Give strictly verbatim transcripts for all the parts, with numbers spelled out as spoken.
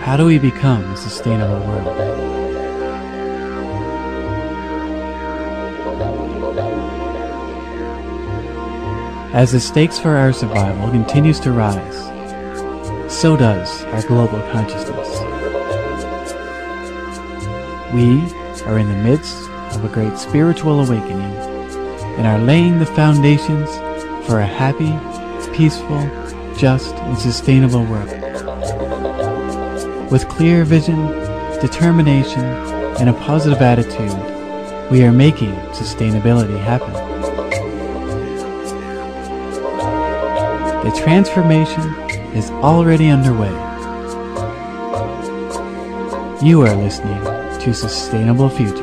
how do we become a sustainable world? As the stakes for our survival continues to rise, so does our global consciousness. We are in the midst of a great spiritual awakening and are laying the foundations for a happy, peaceful, just, and sustainable world. With clear vision, determination, and a positive attitude, we are making sustainability happen. The transformation is already underway. You are listening to Sustainable Futures.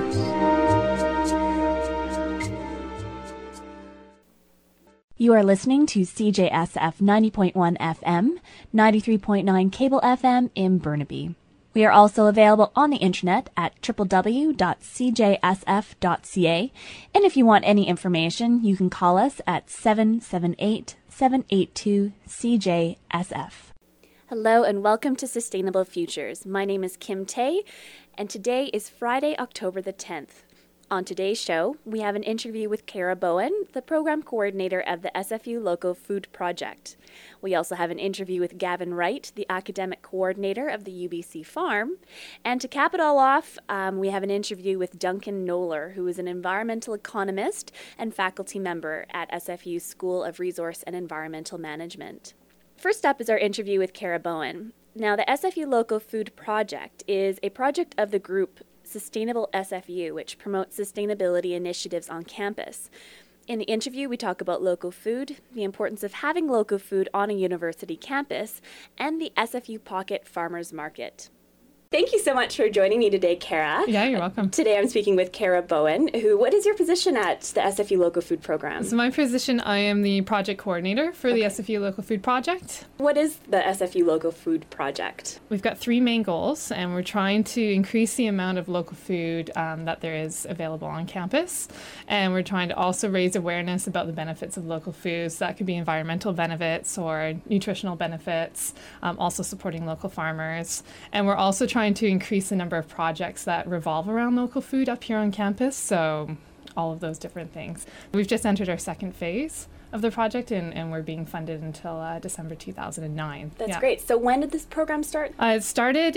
You are listening to C J S F ninety point one F M, ninety-three point nine Cable F M in Burnaby. We are also available on the internet at w w w dot c j s f dot c a, and if you want any information, you can call us at seven seven eight, seven eight two, C J S F. Hello and welcome to Sustainable Futures. My name is Kim Tay, and today is Friday, October the tenth. On today's show, we have an interview with Kara Bowen, the program coordinator of the S F U Local Food Project. We also have an interview with Gavin Wright, the academic coordinator of the U B C Farm. And to cap it all off, um, we have an interview with Duncan Knoller, who is an environmental economist and faculty member at S F U's School of Resource and Environmental Management. First up is our interview with Kara Bowen. Now, the S F U Local Food Project is a project of the group Sustainable S F U, which promotes sustainability initiatives on campus. In the interview, we talk about local food, the importance of having local food on a university campus, and the S F U Pocket Farmers Market. Thank you so much for joining me today, Kara. Yeah, you're welcome. Today I'm speaking with Kara Bowen, who, what is your position at the S F U Local Food Program? So my position, I am the project coordinator for okay. the S F U Local Food Project. What is the S F U Local Food Project? We've got three main goals, and we're trying to increase the amount of local food um, that there is available on campus. And we're trying to also raise awareness about the benefits of local foods. That could be environmental benefits or nutritional benefits, um, also supporting local farmers. And we're also trying to increase the number of projects that revolve around local food up here on campus, so all of those different things. We've just entered our second phase of the project, and, and we're being funded until uh, December two thousand nine. That's yeah. great. So when did this program start? Uh, it started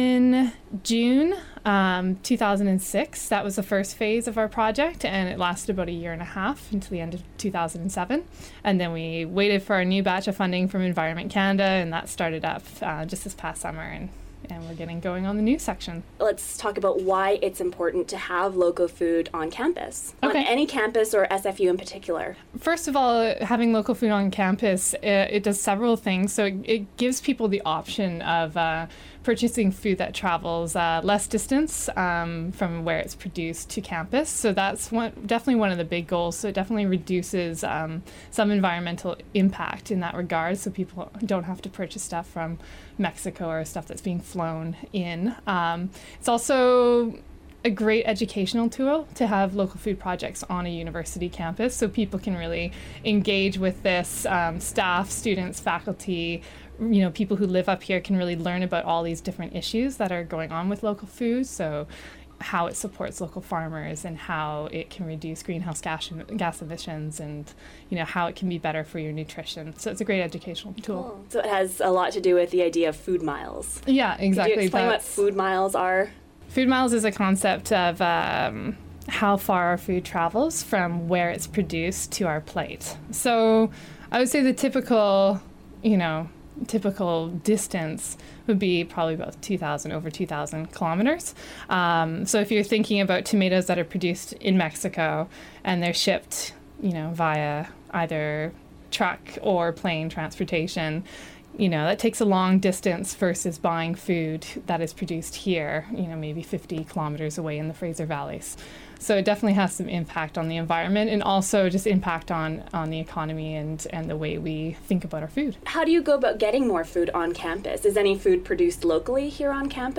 in June um, two thousand six. That was the first phase of our project, and it lasted about a year and a half until the end of two thousand seven. And then we waited for our new batch of funding from Environment Canada, and that started up uh, just this past summer, and and we're getting going on the new section. Let's talk about why it's important to have local food on campus, okay. on any campus or S F U in particular. First of all, having local food on campus, it, it does several things. So it, it gives people the option of uh, purchasing food that travels uh, less distance um, from where it's produced to campus. So that's one, definitely one of the big goals. So it definitely reduces um, some environmental impact in that regard, so people don't have to purchase stuff from Mexico or stuff that's being flown in. Um, it's also a great educational tool to have local food projects on a university campus, so people can really engage with this. Um, staff, students, faculty, you know, people who live up here can really learn about all these different issues that are going on with local food. So how it supports local farmers and how it can reduce greenhouse gas, gas emissions, and you know how it can be better for your nutrition. So it's a great educational tool. Cool. So it has a lot to do with the idea of food miles. Yeah, exactly. Could you explain That's, what food miles are? Food miles is a concept of um, how far our food travels from where it's produced to our plate. So I would say the typical, you know, typical distance would be probably about two thousand, over two thousand kilometers. Um, so if you're thinking about tomatoes that are produced in Mexico and they're shipped, you know, via either truck or plane transportation, you know, that takes a long distance versus buying food that is produced here, you know, maybe fifty kilometers away in the Fraser Valleys. So it definitely has some impact on the environment, and also just impact on, on the economy and, and the way we think about our food. How do you go about getting more food on campus? Is any food produced locally here on campus?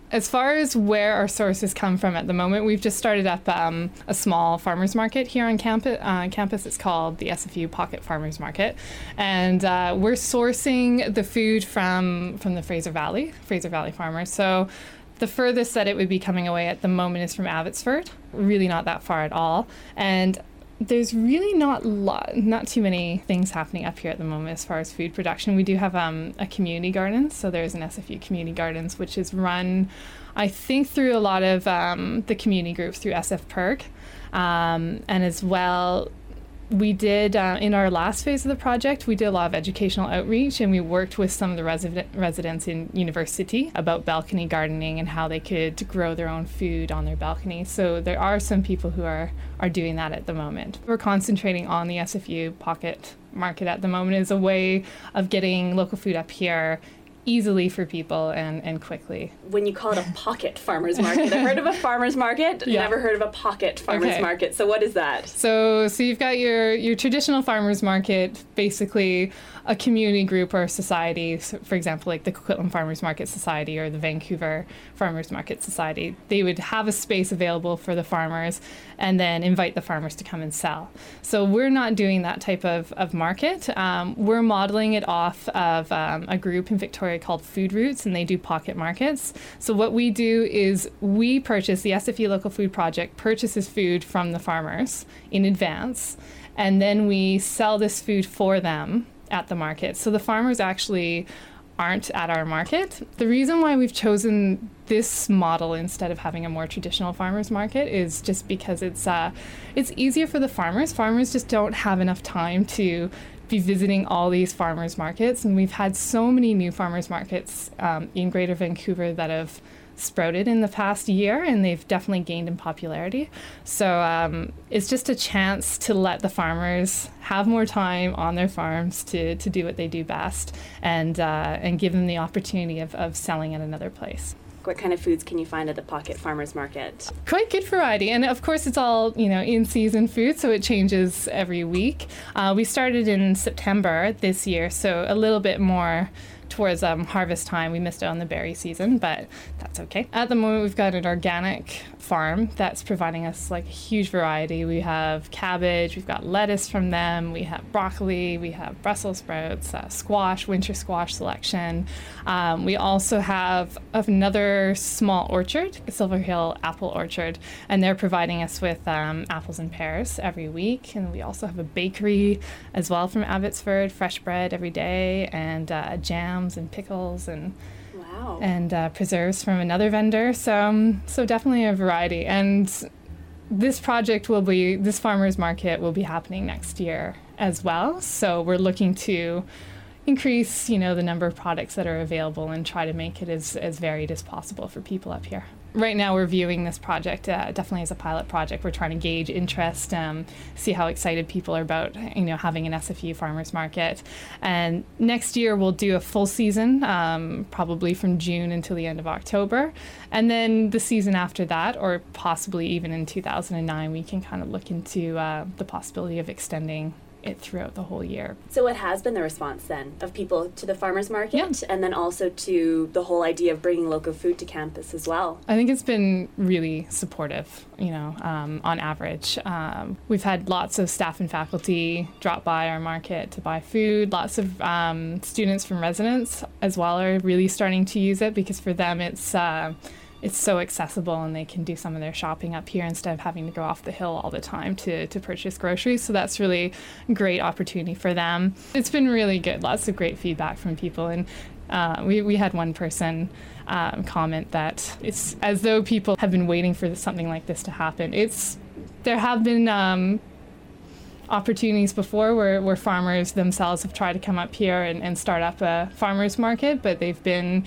As far as where our sources come from at the moment, we've just started up um, a small farmers market here on campus. Uh, campus. It's called the S F U Pocket Farmers Market. And uh, we're sourcing the food from, from the Fraser Valley, Fraser Valley farmers. So the furthest that it would be coming away at the moment is from Abbotsford, really not that far at all. And there's really not lot, not too many things happening up here at the moment as far as food production. We do have um, a community garden, so there's an S F U Community Gardens, which is run, I think, through a lot of um, the community groups through S F P E R C, um, and as well, we did, uh, in our last phase of the project, we did a lot of educational outreach, and we worked with some of the resident residents in university about balcony gardening and how they could grow their own food on their balcony. So there are some people who are, are doing that at the moment. We're concentrating on the S F U Pocket Market at the moment as a way of getting local food up here easily for people and, and quickly. When you call it a pocket farmers market, I've heard of a farmers market, yeah. never heard of a pocket farmers okay. market. So what is that? So so you've got your, your traditional farmers market, basically a community group or a society, so for example, like the Coquitlam Farmers Market Society or the Vancouver Farmers Market Society. They would have a space available for the farmers and then invite the farmers to come and sell. So we're not doing that type of, of market. Um, we're modeling it off of um, a group in Victoria called Food Roots, and they do pocket markets. So what we do is we purchase, the S F U Local Food Project purchases food from the farmers in advance, and then we sell this food for them at the market. So the farmers actually aren't at our market. The reason why we've chosen this model instead of having a more traditional farmers market is just because it's uh, it's easier for the farmers. Farmers just don't have enough time to be visiting all these farmers markets, and we've had so many new farmers markets um, in Greater Vancouver that have sprouted in the past year, and they've definitely gained in popularity. So um, it's just a chance to let the farmers have more time on their farms to, to do what they do best, and uh, and give them the opportunity of, of selling at another place. What kind of foods can you find at the Pocket Farmers Market? Quite good variety, and of course it's all, you know, in-season food, so it changes every week. Uh, we started in September this year, so a little bit more towards um, harvest time. We missed out on the berry season, but that's okay. At the moment, we've got an organic farm that's providing us like a huge variety. We have cabbage, we've got lettuce from them, we have broccoli, we have Brussels sprouts, uh, squash, winter squash selection. Um, we also have another small orchard, Silver Hill Apple Orchard, and they're providing us with um, apples and pears every week. And we also have a bakery as well from Abbotsford, fresh bread every day, and uh, jams and pickles and wow. and uh, preserves from another vendor. So, um, so definitely a variety. And this project will be, this farmers market will be happening next year as well. So we're looking to increase, you know, the number of products that are available and try to make it as, as varied as possible for people up here. Right now we're viewing this project uh, definitely as a pilot project. We're trying to gauge interest, um, see how excited people are about, you know, having an S F U farmers market. And next year we'll do a full season, um, probably from June until the end of October. And then the season after that, or possibly even in two thousand nine, we can kind of look into uh, the possibility of extending it throughout the whole year. So what has been the response then of people to the farmers market, yeah. and then also to the whole idea of bringing local food to campus as well? I think it's been really supportive, you know, um, on average. Um, we've had lots of staff and faculty drop by our market to buy food. Lots of um, students from residents as well are really starting to use it, because for them it's uh, it's so accessible, and they can do some of their shopping up here instead of having to go off the hill all the time to, to purchase groceries. So that's really a great opportunity for them. It's been really good. Lots of great feedback from people. And uh, we, we had one person um, comment that it's as though people have been waiting for something like this to happen. It's there have been um, opportunities before where, where farmers themselves have tried to come up here and, and start up a farmers market, but they've been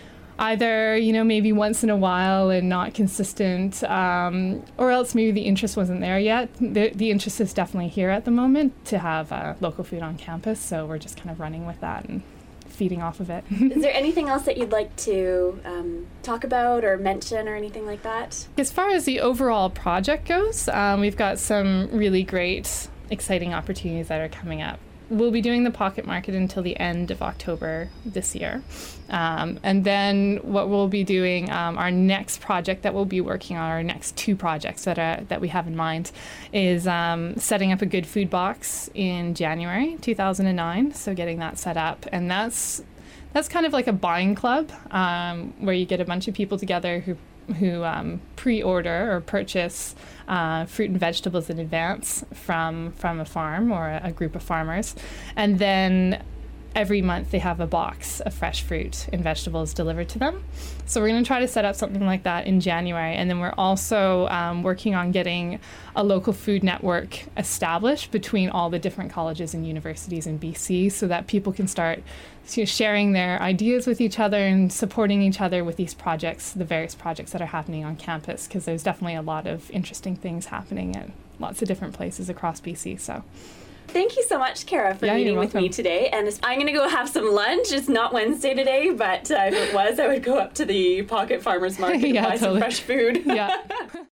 either, you know, maybe once in a while and not consistent, um, or else maybe the interest wasn't there yet. The, the interest is definitely here at the moment to have uh, local food on campus, so we're just kind of running with that and feeding off of it. Is there anything else that you'd like to um, talk about or mention or anything like that? As far as the overall project goes, um, we've got some really great, exciting opportunities that are coming up we'll be doing the Pocket Market until the end of October this year. Um, and then what we'll be doing, um, our next project that we'll be working on, our next two projects that are, that we have in mind, is um, setting up a Good Food Box in January two thousand nine. So getting that set up. And that's that's kind of like a buying club um, where you get a bunch of people together who who um, pre-order or purchase uh, fruit and vegetables in advance from from a farm or a, a group of farmers. And then every month they have a box of fresh fruit and vegetables delivered to them. So we're going to try to set up something like that in January. And then we're also um, working on getting a local food network established between all the different colleges and universities in B C so that people can start you know, sharing their ideas with each other and supporting each other with these projects, the various projects that are happening on campus, because there's definitely a lot of interesting things happening at lots of different places across B C. So. Thank you so much, Kara, for yeah, meeting with me today. And I'm going to go have some lunch. It's not Wednesday today, but uh, if it was, I would go up to the Pocket Farmers Market and yeah, buy totally. some fresh food. Yeah.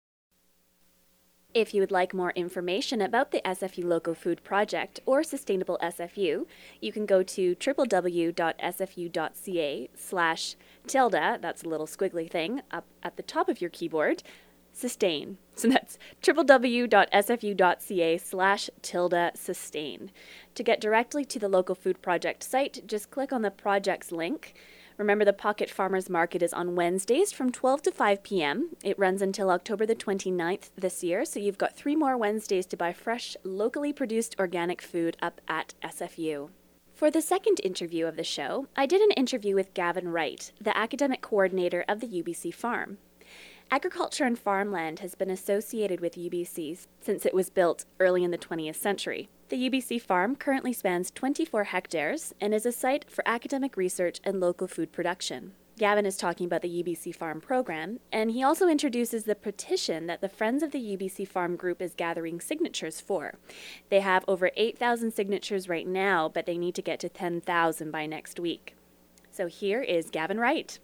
If you would like more information about the S F U Local Food Project or Sustainable S F U, you can go to www.sfu.ca slash tilde, that's a little squiggly thing up at the top of your keyboard, sustain. So that's www.sfu.ca slash tilde sustain. To get directly to the Local Food Project site, just click on the project's link. Remember, the Pocket Farmers Market is on Wednesdays from twelve to five p.m. It runs until October the twenty-ninth this year, so you've got three more Wednesdays to buy fresh, locally produced organic food up at S F U. For the second interview of the show, I did an interview with Gavin Wright, the academic coordinator of the U B C Farm. Agriculture and farmland has been associated with U B C since it was built early in the twentieth century. The U B C Farm currently spans twenty-four hectares and is a site for academic research and local food production. Gavin is talking about the U B C Farm program, and he also introduces the petition that the Friends of the U B C Farm group is gathering signatures for. They have over eight thousand signatures right now, but they need to get to ten thousand by next week. So here is Gavin Wright.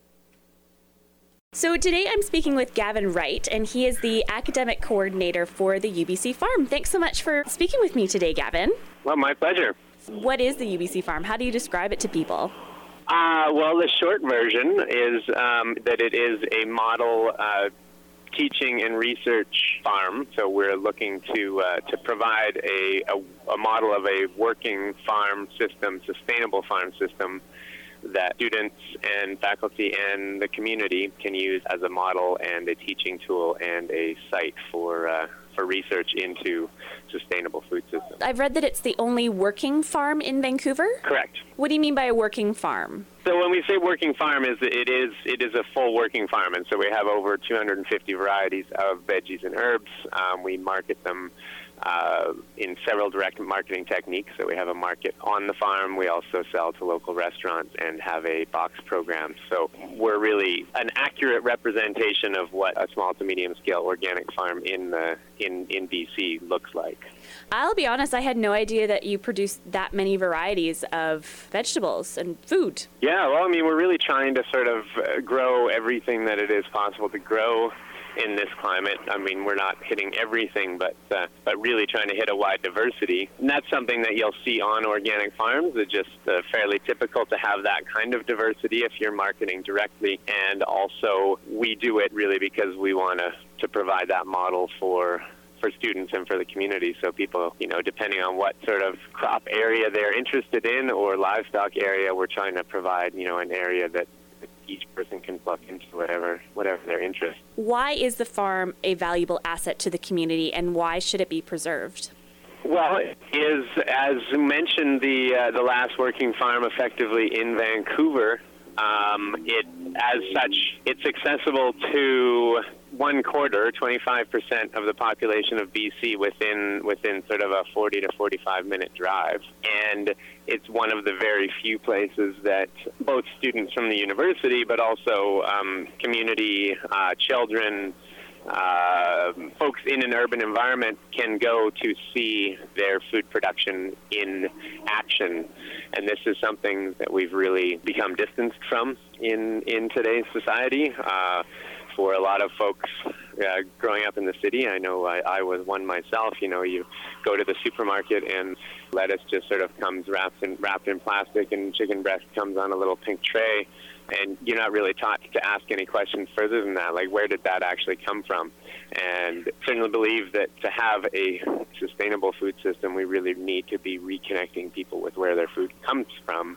So today I'm speaking with Gavin Wright, and he is the academic coordinator for the U B C Farm. Thanks so much for speaking with me today, Gavin. Well, my pleasure. What is the U B C Farm? How do you describe it to people? Uh, well, the short version is um, that it is a model uh, teaching and research farm. So we're looking to uh, to provide a, a, a model of a working farm system, sustainable farm system, that students and faculty and the community can use as a model and a teaching tool and a site for uh, for research into sustainable food systems. I've read that it's the only working farm in Vancouver? Correct. What do you mean by a working farm? So when we say working farm, is it is it is a full working farm, and so we have over two hundred fifty varieties of veggies and herbs. Um, we market them Uh, in several direct marketing techniques. So we have a market on the farm. We also sell to local restaurants and have a box program. So we're really an accurate representation of what a small to medium scale organic farm in the in, in B C looks like. I'll be honest, I had no idea that you produced that many varieties of vegetables and food. Yeah, well, I mean, we're really trying to sort of uh, grow everything that it is possible to grow in this climate. I mean, we're not hitting everything, but uh, but really trying to hit a wide diversity. And that's something that you'll see on organic farms. It's just uh, fairly typical to have that kind of diversity if you're marketing directly. And also, we do it really because we want to to provide that model for for students and for the community. So people, you know, depending on what sort of crop area they're interested in or livestock area, we're trying to provide, you know, an area that each person can plug into whatever whatever their interest. Why is the farm a valuable asset to the community, and why should it be preserved? Well, it is, as mentioned, the uh, the last working farm effectively in Vancouver. Um, it, as such, it's accessible to one quarter, twenty-five percent of the population of B C within within sort of a forty to forty-five minute drive. And it's one of the very few places that both students from the university, but also um, community, uh, children, uh, folks in an urban environment can go to see their food production in action. And this is something that we've really become distanced from in, in today's society. Uh, for a lot of folks uh, growing up in the city. I know I, I was one myself. You know, you go to the supermarket and lettuce just sort of comes wrapped in, wrapped in plastic, and chicken breast comes on a little pink tray, and you're not really taught to ask any questions further than that, like where did that actually come from? And certainly believe that to have a sustainable food system, we really need to be reconnecting people with where their food comes from.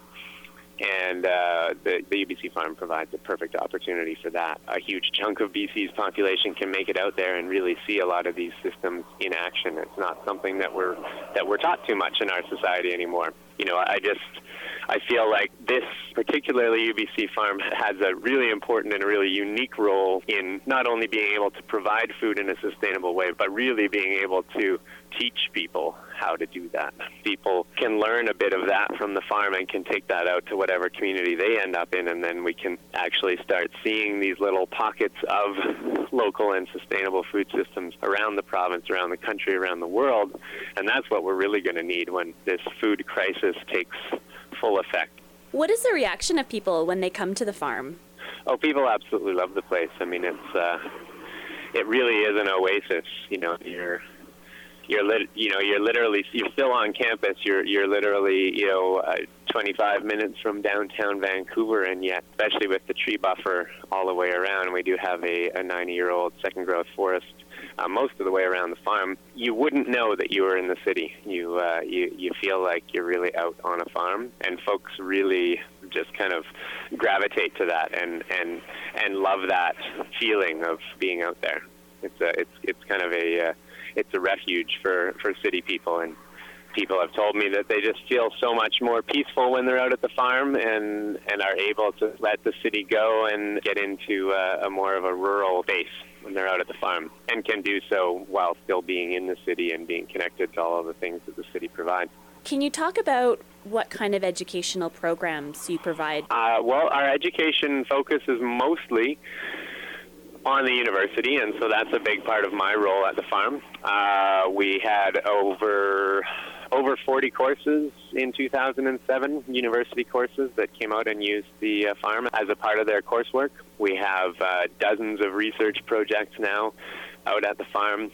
And uh, the, the U B C farm provides a perfect opportunity for that. A huge chunk of B C's population can make it out there and really see a lot of these systems in action. It's not something that we're that we're taught too much in our society anymore. You know, I just I feel like this particularly U B C farm has a really important and a really unique role in not only being able to provide food in a sustainable way, but really being able to teach people how to do that. People can learn a bit of that from the farm and can take that out to whatever community they end up in, and then we can actually start seeing these little pockets of local and sustainable food systems around the province, around the country, around the world. And that's what we're really going to need when this food crisis takes full effect. What is the reaction of people when they come to the farm? Oh, people absolutely love the place. I mean, it's uh, it really is an oasis. You know, you're you're lit, you know you're literally you're still on campus. You're you're literally you know uh, twenty-five minutes from downtown Vancouver, and yet, especially with the tree buffer all the way around, we do have a, a ninety-year-old second-growth forest uh, most of the way around the farm. You wouldn't know that you were in the city. You uh, you you feel like you're really out on a farm, and folks really just kind of gravitate to that and and and love that feeling of being out there. It's a it's it's kind of a uh, it's a refuge for, for city people, and people have told me that they just feel so much more peaceful when they're out at the farm and, and are able to let the city go and get into a, a more of a rural base when they're out at the farm, and can do so while still being in the city and being connected to all of the things that the city provides. Can you talk about what kind of educational programs you provide? Uh, well, our education focus is mostly on the university, and so that's a big part of my role at the farm. Uh, we had over over forty courses in two thousand seven, university courses that came out and used the uh, farm as a part of their coursework. We have uh, dozens of research projects now out at the farm.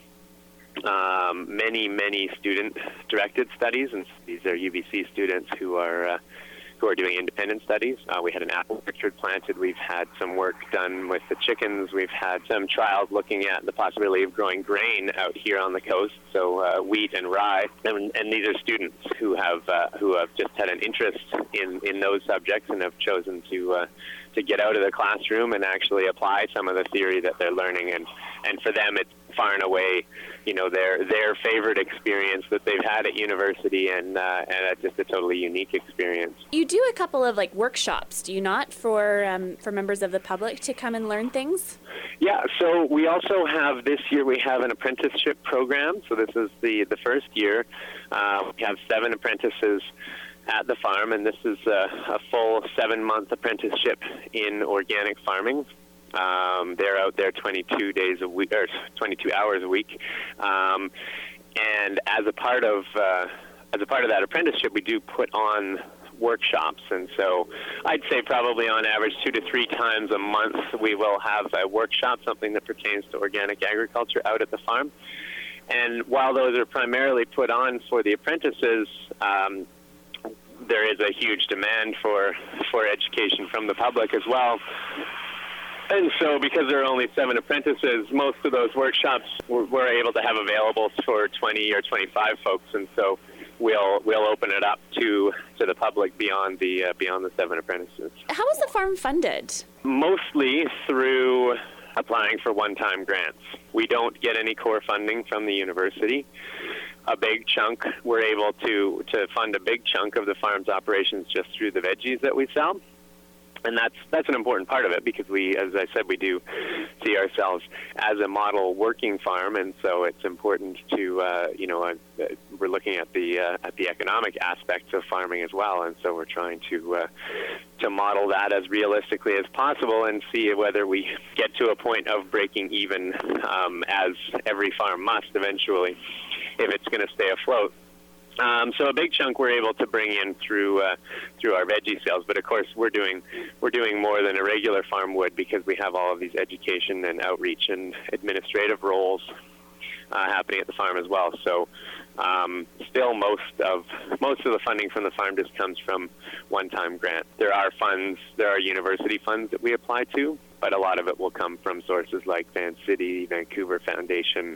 Um, many, many student-directed studies, and these are U B C students who are uh, who are doing independent studies. Uh, we had an apple orchard planted. We've had some work done with the chickens. We've had some trials looking at the possibility of growing grain out here on the coast, so uh, wheat and rye. And, and these are students who have uh, who have just had an interest in, in those subjects and have chosen to uh, to get out of the classroom and actually apply some of the theory that they're learning. And, and for them, it's far and away, you know, their their favorite experience that they've had at university, and uh, and just a totally unique experience. You do a couple of like workshops, do you not, for um, for members of the public to come and learn things? Yeah. So we also have this year we have an apprenticeship program. So this is the the first year. Uh, we have seven apprentices at the farm, and this is a, a full seven-month apprenticeship in organic farming. Um, they're out there twenty-two days a week, or twenty-two hours a week, um, and as a part of uh, as a part of that apprenticeship, we do put on workshops. And so, I'd say probably on average two to three times a month, we will have a workshop, something that pertains to organic agriculture, out at the farm. And while those are primarily put on for the apprentices, um, there is a huge demand for for education from the public as well. And so because there are only seven apprentices, most of those workshops we're, we're able to have available for twenty or twenty-five folks. And so we'll we'll open it up to to the public beyond the uh, beyond the seven apprentices. How is the farm funded? Mostly through applying for one-time grants. We don't get any core funding from the university. A big chunk, we're able to, to fund a big chunk of the farm's operations just through the veggies that we sell. And that's that's an important part of it, because we, as I said, we do see ourselves as a model working farm, and so it's important to, uh, you know, uh, we're looking at the uh, at the economic aspects of farming as well, and so we're trying to uh, to model that as realistically as possible and see whether we get to a point of breaking even, um, as every farm must eventually, if it's going to stay afloat. Um, so a big chunk we're able to bring in through uh, through our veggie sales, but of course we're doing we're doing more than a regular farm would because we have all of these education and outreach and administrative roles uh, happening at the farm as well. So um, still most of most of the funding from the farm just comes from one-time grant. There are funds, there are university funds that we apply to, but a lot of it will come from sources like Van City, Vancouver Foundation,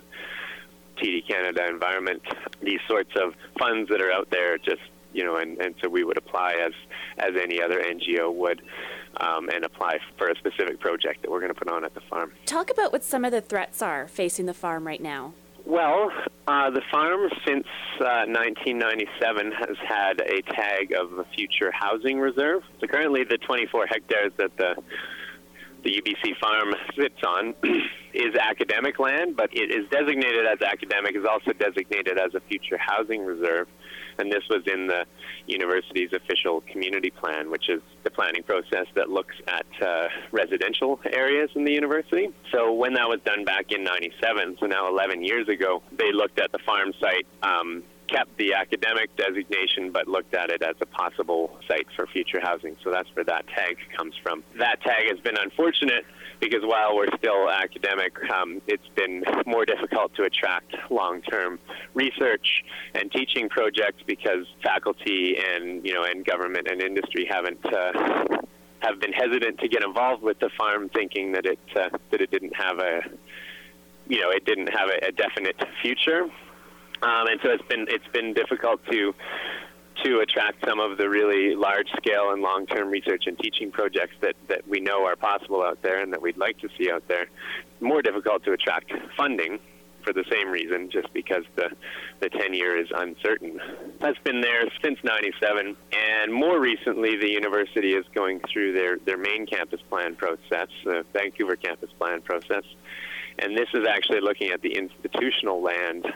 T D Canada Environment, these sorts of funds that are out there just, you know, and, and so we would apply as, as any other N G O would um, and apply for a specific project that we're going to put on at the farm. Talk about what some of the threats are facing the farm right now. Well, uh, the farm since uh, nineteen ninety-seven has had a tag of a future housing reserve. So currently the twenty-four hectares that the the U B C farm sits on is academic land, but it is designated as academic, is also designated as a future housing reserve. And this was in the university's official community plan, which is the planning process that looks at uh, residential areas in the university. So when that was done back in ninety-seven, so now eleven years ago, they looked at the farm site, um, kept the academic designation, but looked at it as a possible site for future housing. So that's where that tag comes from. That tag has been unfortunate because while we're still academic, um, it's been more difficult to attract long-term research and teaching projects because faculty and, you know, and government and industry haven't uh, have been hesitant to get involved with the farm, thinking that it uh, that it didn't have a, you know, it didn't have a, a definite future. Um, and so it's been it's been difficult to to attract some of the really large-scale and long-term research and teaching projects that, that we know are possible out there and that we'd like to see out there. More difficult to attract funding for the same reason, just because the the tenure is uncertain. That's been there since ninety-seven, and more recently the university is going through their, their main campus plan process, the Vancouver campus plan process, and this is actually looking at the institutional land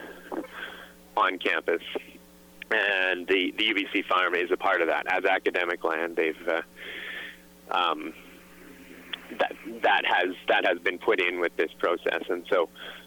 on campus, and the, the U B C farm is a part of that. As academic land, they've uh, um, that that has that has been put in with this process, and so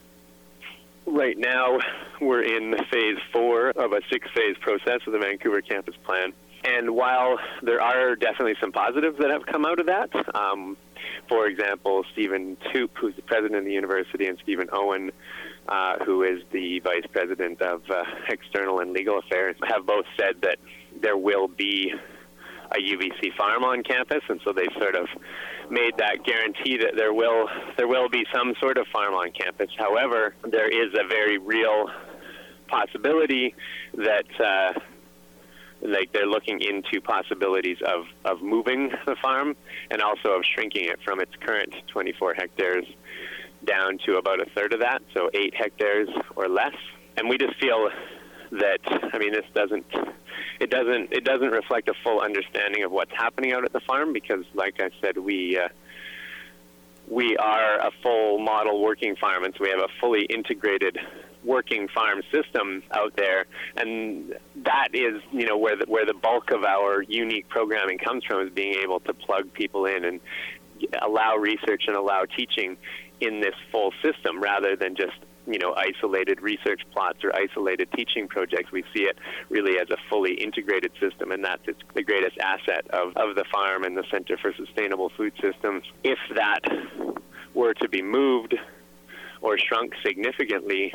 right now we're in phase four of a six-phase process of the Vancouver campus plan. And while there are definitely some positives that have come out of that, um, for example, Stephen Toop, who's the president of the university, and Stephen Owen, uh, who is the vice president of uh, external and legal affairs, have both said that there will be a U B C farm on campus, and so they've sort of made that guarantee that there will there will be some sort of farm on campus. However, there is a very real possibility that uh, like they're looking into possibilities of, of moving the farm and also of shrinking it from its current twenty-four hectares down to about a third of that, so eight hectares or less. And we just feel that, I mean, this doesn't, it doesn't, it doesn't reflect a full understanding of what's happening out at the farm because, like I said, we, uh, we are a full model working farm, and so we have a fully integrated working farm system out there, and that is, you know, where the, where the bulk of our unique programming comes from, is being able to plug people in and allow research and allow teaching in this full system rather than just, you know, isolated research plots or isolated teaching projects. We see it really as a fully integrated system, and that's it's the greatest asset of, of the farm and the Center for Sustainable Food Systems. If that were to be moved or shrunk significantly,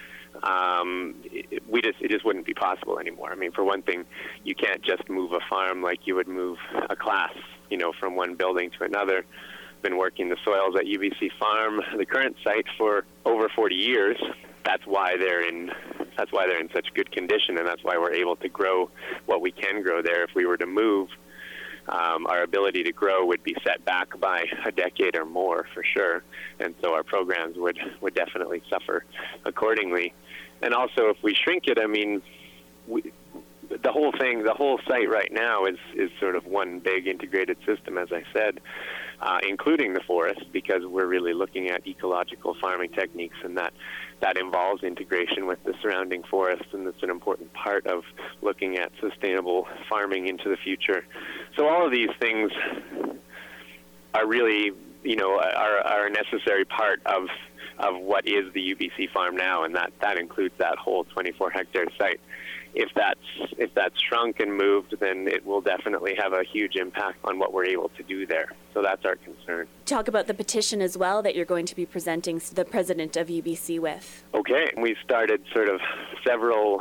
um, it, we just it just wouldn't be possible anymore. I mean, for one thing, you can't just move a farm like you would move a class, you know, from one building to another. Been working the soils at U B C Farm, the current site, for over forty years. That's why they're in that's why they're in such good condition, and that's why we're able to grow what we can grow there. If we were to move, um, our ability to grow would be set back by a decade or more for sure, and so our programs would would definitely suffer accordingly. And also, if we shrink it, I mean, we, the whole thing, the whole site right now is is sort of one big integrated system, as I said. Uh, including the forest, because we're really looking at ecological farming techniques, and that that involves integration with the surrounding forest, and it's an important part of looking at sustainable farming into the future. So all of these things are really, you know, are, are a necessary part of of what is the U B C farm now, and that, that includes that whole twenty-four hectare site. if that's if that's shrunk and moved, then it will definitely have a huge impact on what we're able to do there. So that's our concern. Talk about the petition as well that you're going to be presenting the president of U B C with. Okay, we started sort of several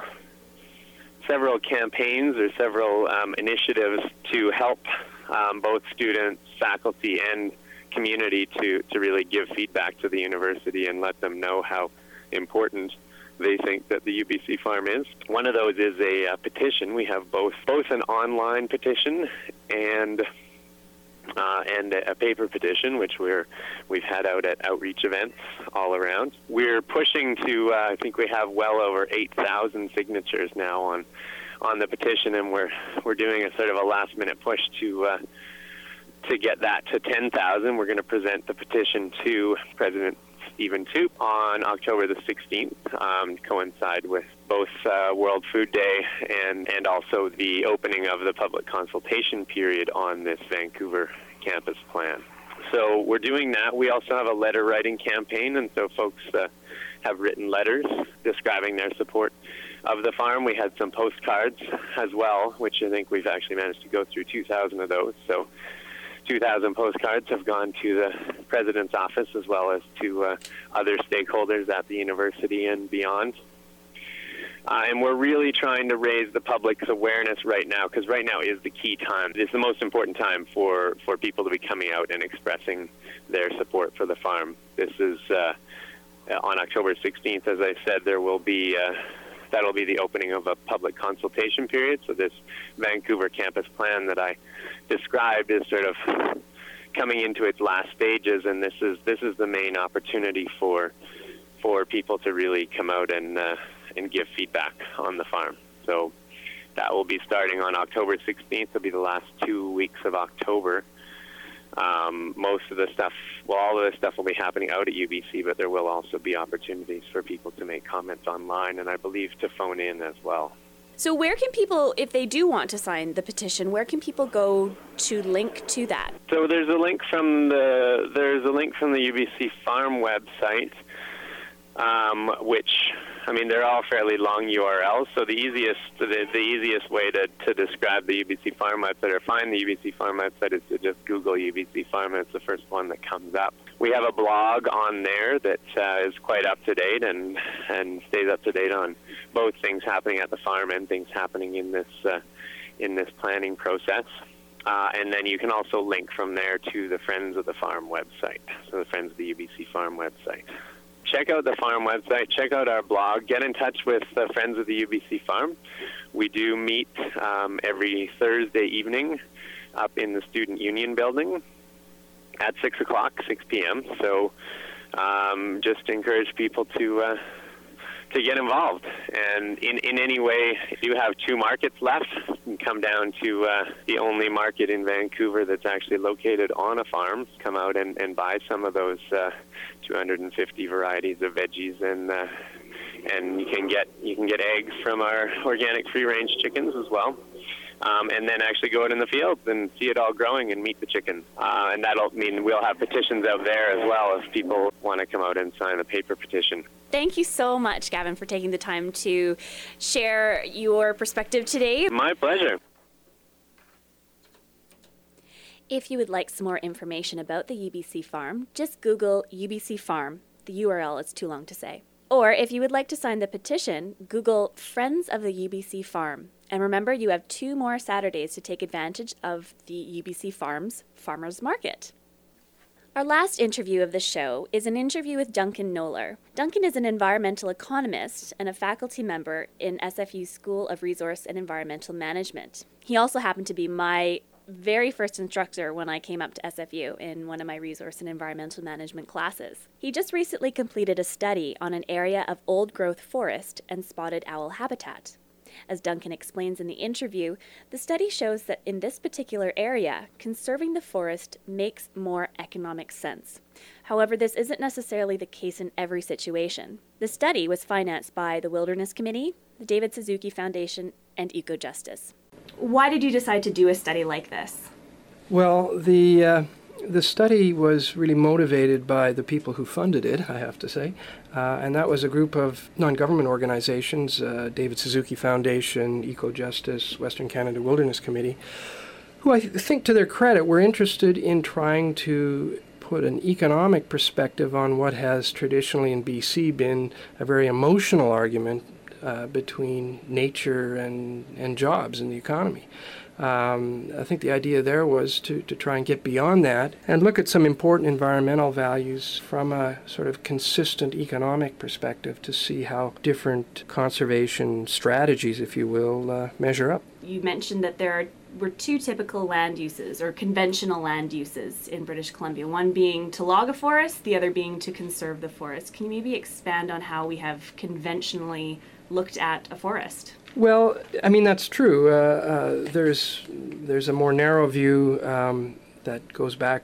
several campaigns or several um, initiatives to help um, both students, faculty, and community to, to really give feedback to the university and let them know how important they think that the U B C farm is. One of those is a, a petition. We have both both an online petition and uh, and a paper petition, which we're we've had out at outreach events all around. We're pushing to. Uh, I think we have well over eight thousand signatures now on on the petition, and we're we're doing a sort of a last minute push to. Uh, to get that to ten thousand. We're going to present the petition to President Stephen Toope on October the sixteenth, um, to coincide with both uh, World Food Day and, and also the opening of the public consultation period on this Vancouver campus plan. So we're doing that. We also have a letter writing campaign, and so folks uh, have written letters describing their support of the farm. We had some postcards as well, which I think we've actually managed to go through two thousand of those. So two thousand postcards have gone to the president's office as well as to uh, other stakeholders at the university and beyond. Uh, and we're really trying to raise the public's awareness right now, because right now is the key time. It's the most important time for, for people to be coming out and expressing their support for the farm. This is uh, on October sixteenth, as I said, there will be uh, that'll be the opening of a public consultation period. So this Vancouver campus plan that I described is sort of coming into its last stages, and this is this is the main opportunity for for people to really come out and uh, and give feedback on the farm. So that will be starting on October sixteenth. It'll be the last two weeks of October. Um, most of the stuff, well, all of the stuff will be happening out at U B C, but there will also be opportunities for people to make comments online, and I believe to phone in as well. So where can people, if they do want to sign the petition, where can people go to link to that? So there's a link from the there's a link from the U B C Farm website, um, which, I mean, they're all fairly long U R Ls. So the easiest the, the easiest way to, to describe the U B C Farm website or find the U B C Farm website is to just Google U B C Farm, and it's the first one that comes up. We have a blog on there that uh, is quite up to date and and stays up to date on both things happening at the farm and things happening in this uh, in this planning process. Uh, and then you can also link from there to the Friends of the Farm website, so the Friends of the U B C Farm website. Check out the farm website, check out our blog, get in touch with the Friends of the U B C Farm. We do meet um, every Thursday evening up in the Student Union building at six o'clock, six p.m. So um, just encourage people to uh, to get involved. And in, in any way, if you have two markets left, you can come down to uh, the only market in Vancouver that's actually located on a farm. Come out and, and buy some of those uh, two hundred fifty varieties of veggies, and uh, and you can get you can get eggs from our organic free-range chickens as well. Um, and then actually go out in the fields and see it all growing and meet the chickens. Uh, and that'll mean we'll have petitions out there as well if people want to come out and sign a paper petition. Thank you so much, Gavin, for taking the time to share your perspective today. My pleasure. If you would like some more information about the U B C Farm, just Google U B C Farm. The U R L is too long to say. Or if you would like to sign the petition, Google Friends of the U B C Farm. And remember, you have two more Saturdays to take advantage of the U B C Farm's Farmers Market. Our last interview of the show is an interview with Duncan Knoller. Duncan is an environmental economist and a faculty member in S F U's School of Resource and Environmental Management. He also happened to be my very first instructor when I came up to S F U in one of my resource and environmental management classes. He just recently completed a study on an area of old-growth forest and spotted owl habitat. As Duncan explains in the interview, the study shows that in this particular area, conserving the forest makes more economic sense. However, this isn't necessarily the case in every situation. The study was financed by the Wilderness Committee, the David Suzuki Foundation, and EcoJustice. Why did you decide to do a study like this? Well, the uh, The study was really motivated by the people who funded it, I have to say, uh, and that was a group of non-government organizations, uh, David Suzuki Foundation, Eco-Justice, Western Canada Wilderness Committee, who I think to their credit were interested in trying to put an economic perspective on what has traditionally in B C been a very emotional argument uh, between nature and, and jobs in the economy. Um, I think the idea there was to, to try and get beyond that and look at some important environmental values from a sort of consistent economic perspective to see how different conservation strategies, if you will, uh, measure up. You mentioned that there are, were two typical land uses or conventional land uses in British Columbia, one being to log a forest, the other being to conserve the forest. Can you maybe expand on how we have conventionally looked at a forest? Well, I mean, that's true. Uh, uh, there's there's a more narrow view um, that goes back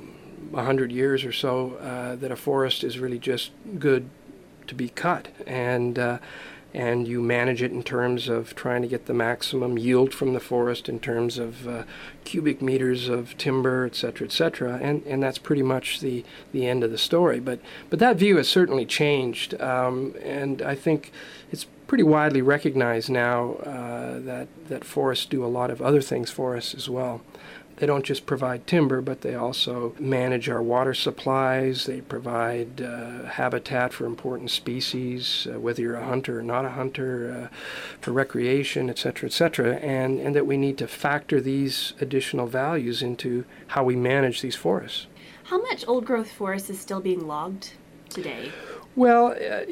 a hundred years or so, uh, that a forest is really just good to be cut, and uh, and you manage it in terms of trying to get the maximum yield from the forest in terms of uh, cubic meters of timber, et cetera, et cetera, and and that's pretty much the the end of the story. But but that view has certainly changed, um, and I think it's pretty widely recognized now uh, that that forests do a lot of other things for us as well. They don't just provide timber, but they also manage our water supplies. They provide uh, habitat for important species, uh, whether you're a hunter or not a hunter, uh, for recreation, et cetera, et cetera, and, and that we need to factor these additional values into how we manage these forests. How much old-growth forest is still being logged today? Well, uh,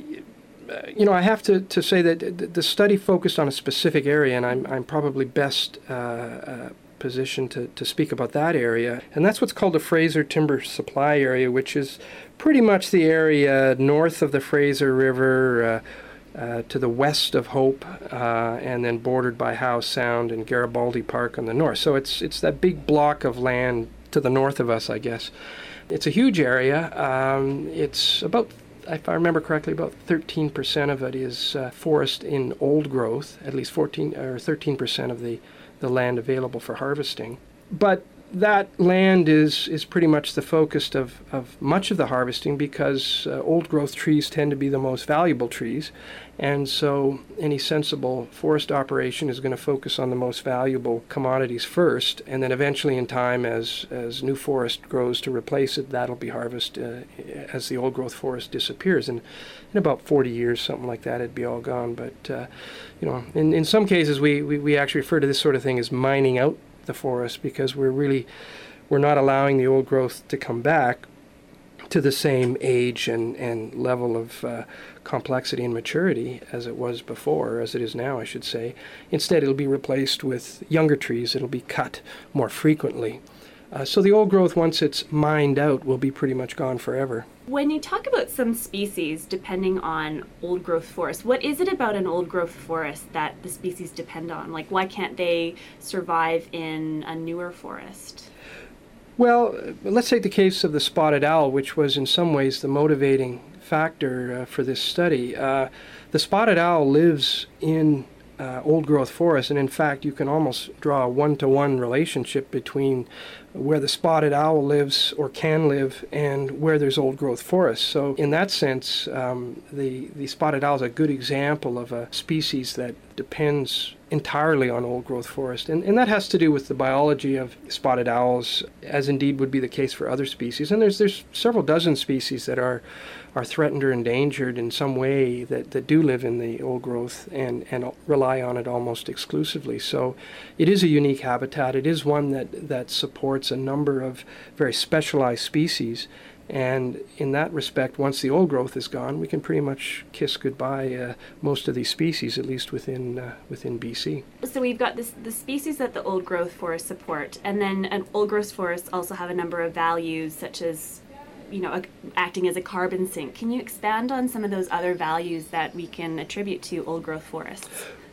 you know, I have to, to say that the study focused on a specific area, and I'm, I'm probably best uh, uh, positioned to, to speak about that area. And that's what's called the Fraser Timber Supply Area, which is pretty much the area north of the Fraser River, uh, uh, to the west of Hope, uh, and then bordered by Howe Sound and Garibaldi Park on the north. So it's, it's that big block of land to the north of us, I guess. It's a huge area. Um, it's about if I remember correctly, about thirteen percent of it is uh, forest in old growth, at least fourteen or thirteen percent of the, the land available for harvesting. But that land is, is pretty much the focus of, of much of the harvesting because uh, old growth trees tend to be the most valuable trees. And so any sensible forest operation is going to focus on the most valuable commodities first, and then eventually in time as, as new forest grows to replace it, that'll be harvested uh, as the old growth forest disappears. And in about forty years, something like that, it'd be all gone. But, uh, you know, in, in some cases we, we, we actually refer to this sort of thing as mining out the forest because we're really, we're not allowing the old growth to come back to the same age and, and level of uh, complexity and maturity as it was before, as it is now, I should say. Instead, it'll be replaced with younger trees. It'll be cut more frequently. Uh, so the old growth, once it's mined out, will be pretty much gone forever. When you talk about some species depending on old growth forest, what is it about an old growth forest that the species depend on? Like, why can't they survive in a newer forest? Well, let's take the case of the spotted owl, which was in some ways the motivating factor uh, for this study. Uh, the spotted owl lives in uh, old-growth forests, and in fact, you can almost draw a one-to-one relationship between where the spotted owl lives or can live and where there's old-growth forests. So in that sense, um, the, the spotted owl is a good example of a species that depends entirely on old-growth forest. And, and that has to do with the biology of spotted owls, as indeed would be the case for other species. And there's there's several dozen species that are are threatened or endangered in some way that, that do live in the old growth and, and rely on it almost exclusively. So it is a unique habitat. It is one that, that supports a number of very specialized species. And in that respect, once the old growth is gone, we can pretty much kiss goodbye uh, most of these species, at least within uh, within B C. So we've got this, the species that the old growth forests support, and then an old growth forests also have a number of values, such as, you know, a, acting as a carbon sink. Can you expand on some of those other values that we can attribute to old growth forests?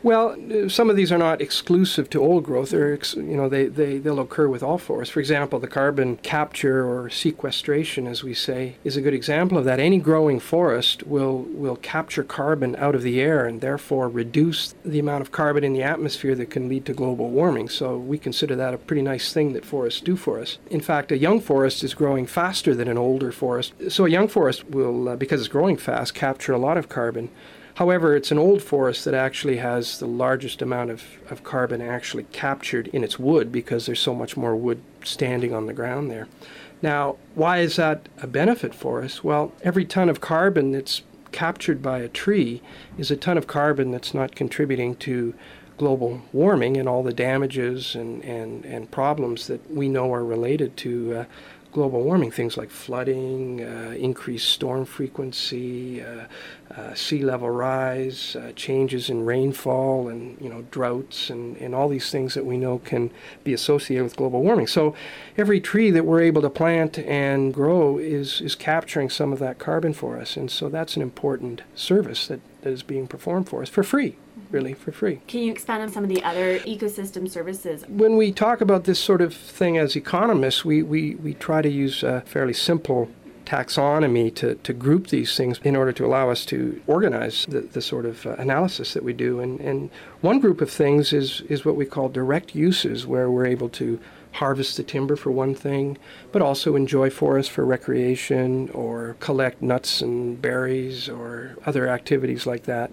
Well, some of these are not exclusive to old growth. They're, ex- you know, they, they, they'll occur with all forests. For example, the carbon capture or sequestration, as we say, is a good example of that. Any growing forest will, will capture carbon out of the air and therefore reduce the amount of carbon in the atmosphere that can lead to global warming. So we consider that a pretty nice thing that forests do for us. In fact, a young forest is growing faster than an older forest. So a young forest will, uh, because it's growing fast, capture a lot of carbon. However, it's an old forest that actually has the largest amount of, of carbon actually captured in its wood because there's so much more wood standing on the ground there. Now, why is that a benefit for us? Well, every ton of carbon that's captured by a tree is a ton of carbon that's not contributing to global warming and all the damages and, and, and problems that we know are related to uh, global warming, things like flooding, uh, increased storm frequency, uh, uh, sea level rise, uh, changes in rainfall, and you know droughts, and, and all these things that we know can be associated with global warming. So every tree that we're able to plant and grow is is capturing some of that carbon for us, and so that's an important service that, that is being performed for us for free. Really, for free. Can you expand on some of the other ecosystem services? When we talk about this sort of thing as economists, we, we, we try to use a fairly simple taxonomy to, to group these things in order to allow us to organize the, the sort of uh, analysis that we do. And, and one group of things is, is what we call direct uses, where we're able to harvest the timber for one thing, but also enjoy forests for recreation or collect nuts and berries or other activities like that.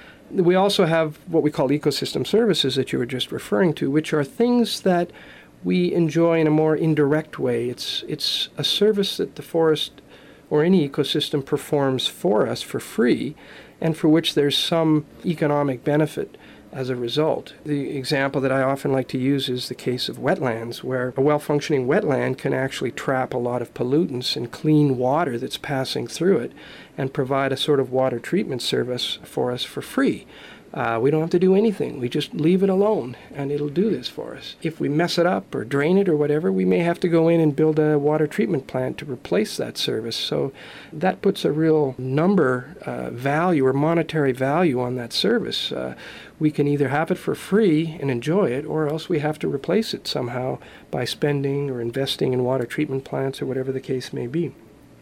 We also have what we call ecosystem services that you were just referring to, which are things that we enjoy in a more indirect way. It's it's a service that the forest or any ecosystem performs for us for free, and for which there's some economic benefit as a result. The example that I often like to use is the case of wetlands, where a well-functioning wetland can actually trap a lot of pollutants and clean water that's passing through it and provide a sort of water treatment service for us for free. Uh, we don't have to do anything. We just leave it alone, and it'll do this for us. If we mess it up or drain it or whatever, we may have to go in and build a water treatment plant to replace that service. So that puts a real number uh, value or monetary value on that service. Uh, we can either have it for free and enjoy it, or else we have to replace it somehow by spending or investing in water treatment plants or whatever the case may be.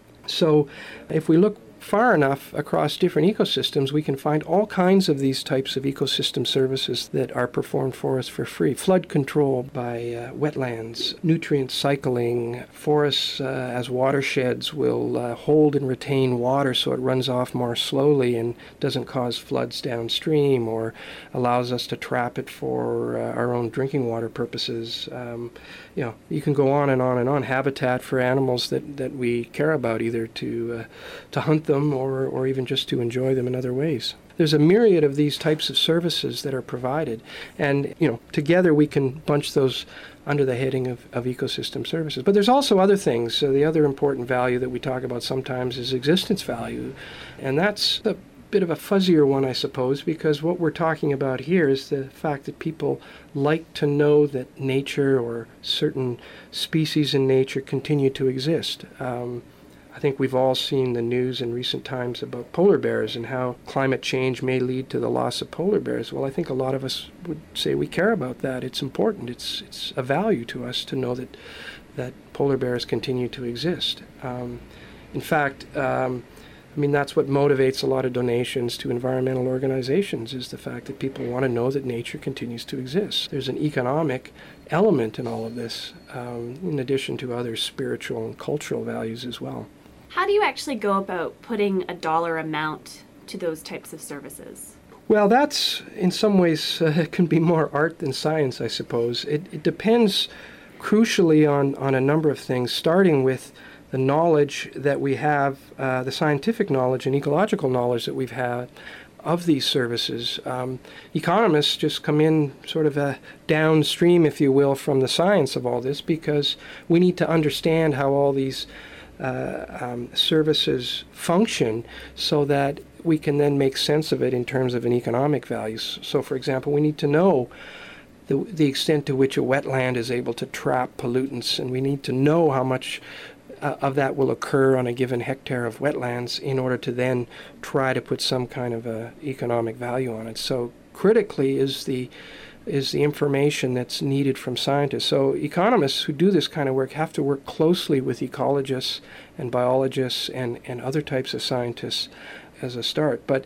So if we look far enough across different ecosystems, we can find all kinds of these types of ecosystem services that are performed for us for free. Flood control by uh, wetlands, nutrient cycling, forests uh, as watersheds will uh, hold and retain water so it runs off more slowly and doesn't cause floods downstream, or allows us to trap it for uh, our own drinking water purposes. Um, you know, you can go on and on and on. Habitat for animals that, that we care about, either to uh, to hunt them or, or even just to enjoy them in other ways. There's a myriad of these types of services that are provided, and you know, together we can bunch those under the heading of, of ecosystem services. But there's also other things. So the other important value that we talk about sometimes is existence value, and that's a bit of a fuzzier one, I suppose, because what we're talking about here is the fact that people like to know that nature or certain species in nature continue to exist. Um, I think we've all seen the news in recent times about polar bears and how climate change may lead to the loss of polar bears. Well, I think a lot of us would say we care about that. It's important. It's it's a value to us to know that that polar bears continue to exist. Um, in fact, um, I mean, that's what motivates a lot of donations to environmental organizations, is the fact that people want to know that nature continues to exist. There's an economic element in all of this, um, in addition to other spiritual and cultural values as well. How do you actually go about putting a dollar amount to those types of services? Well, that's, in some ways, uh, can be more art than science, I suppose. It, it depends crucially on, on a number of things, starting with the knowledge that we have, uh, the scientific knowledge and ecological knowledge that we've had of these services. Um, economists just come in sort of a downstream, if you will, from the science of all this, because we need to understand how all these uh, um, services function so that we can then make sense of it in terms of an economic value. So, for example, we need to know the, the extent to which a wetland is able to trap pollutants, and we need to know how much Uh, of that will occur on a given hectare of wetlands in order to then try to put some kind of a economic value on it. So critically is the is the information that's needed from scientists. So economists who do this kind of work have to work closely with ecologists and biologists and, and other types of scientists as a start. But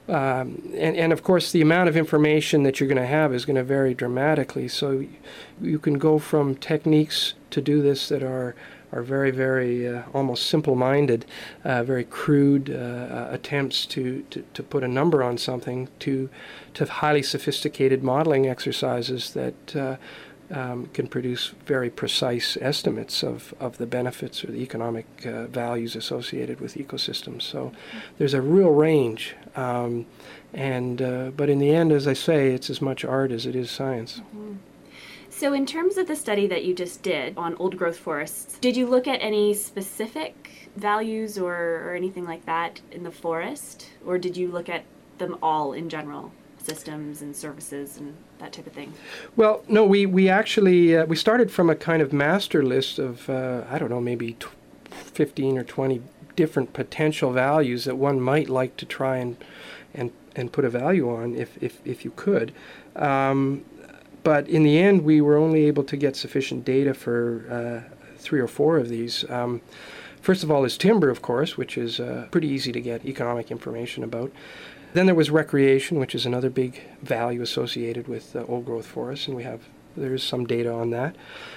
um, and, and of course the amount of information that you're going to have is going to vary dramatically. So you can go from techniques to do this that are are very, very uh, almost simple-minded, uh, very crude uh, attempts to, to, to put a number on something, to to highly sophisticated modeling exercises that uh, um, can produce very precise estimates of, of the benefits or the economic uh, values associated with ecosystems. So there's a real range, um, and uh, but in the end, as I say, it's as much art as it is science. Mm-hmm. So in terms of the study that you just did on old growth forests, did you look at any specific values or, or anything like that in the forest? Or did you look at them all in general, systems and services and that type of thing? Well, no, we, we actually, uh, we started from a kind of master list of, uh, I don't know, maybe fifteen or twenty different potential values that one might like to try and and, and put a value on if, if, if you could. Um, But in the end, we were only able to get sufficient data for uh, three or four of these. Um, first of all is timber, of course, which is uh, pretty easy to get economic information about. Then there was recreation, which is another big value associated with uh, old-growth forests, and we have there is some data on that.